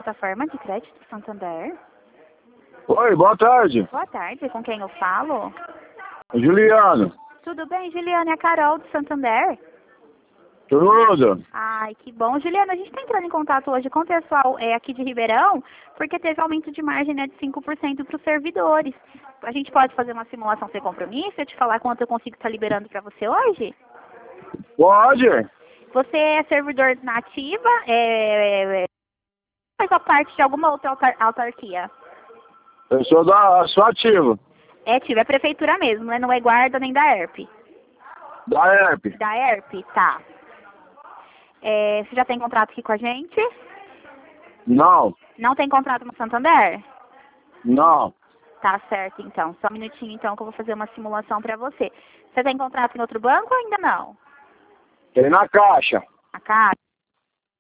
plataforma de crédito do Santander. Oi, boa tarde. Boa tarde, com quem eu falo? Juliano. Tudo bem, Juliana? É a Carol do Santander. Tudo? Ai, que bom. Juliana, a gente está entrando em contato hoje com o pessoal aqui de Ribeirão, porque teve aumento de margem, né, de 5% para os servidores. A gente pode fazer uma simulação sem compromisso? Eu te falar quanto eu consigo estar liberando para você hoje? Pode? Você é servidor na ativa? Faz parte de alguma outra autarquia? Eu sou ativo. É ativa, é prefeitura mesmo, né? Não é guarda nem da ERP. Da ERP. Da ERP? Tá. Você já tem contrato aqui com a gente? Não. Não tem contrato no Santander? Não. Tá certo, então. Só um minutinho, então, que eu vou fazer uma simulação para você. Você tem contrato em outro banco ou ainda não? Tem na caixa. A Caixa?